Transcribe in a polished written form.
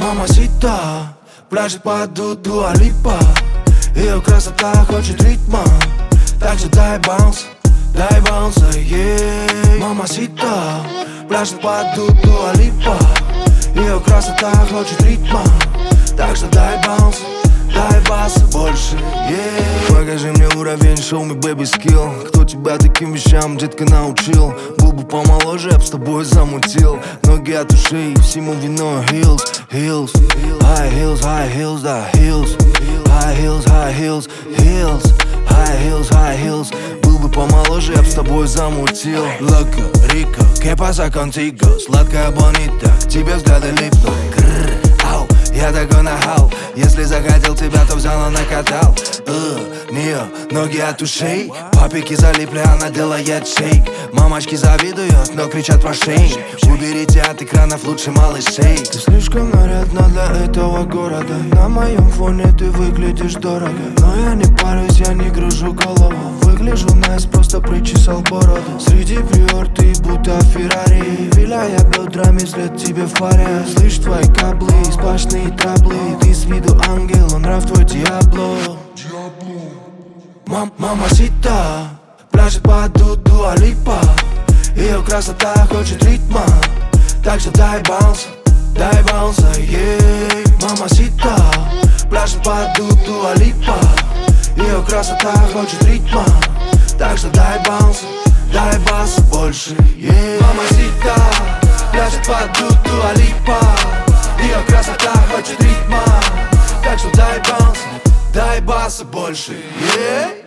Мамасита пляшет под Дуа Липа. Ее красота хочет ритма, так же дай баунс, ей. Мамасита пляшет под Дуа Липа. Ее красота хочет ритма, так что дай баунс, дай баса больше, ей. Покажи мне уровень, show me baby skill. Кто тебя таким вещам, детка, научил? Был бы помоложе, я б с тобой замутил. Ноги от ушей, всему виной heels, heels. High heels, high heels, да, heels. High heels, high heels, heels. High heels, high heels. Был бы помоложе, я б с тобой замутил. Loco, Rico, que pasa contigo? Сладкая бонита, к тебе взгляды липну. Ау, я такой нахал. Если захотел тебя, то взял и накатал. Нее ноги от ушей, папики залипли, она делает шейк. Мамочки завидуют, но кричат по шее. Уберите от экранов лучше малышей. Ты слишком нарядна для этого города. На моем фоне ты выглядишь дорого. Но я не парюсь, я не гружу голову. Выгляжу найс, просто причесал бороду. Среди приор ты будто Феррари, виляя бедрами вслед тебе в паре. Слышь, твои каблы, сплошные траблы. Ты с виду ангел, он нрав твой Диабло. Мамасита пляшет под Дуа Липа. Ее красота хочет ритма, так что дай баунс, ей. Мамасита пляшет под Дуа Липа. Ее красота хочет ритма, так что дай баунс, дай баса больше, ей. Мамасита пляшет под Дуа Липа. Ее красота хочет ритма, так что дай баунс, дай баса больше, ей.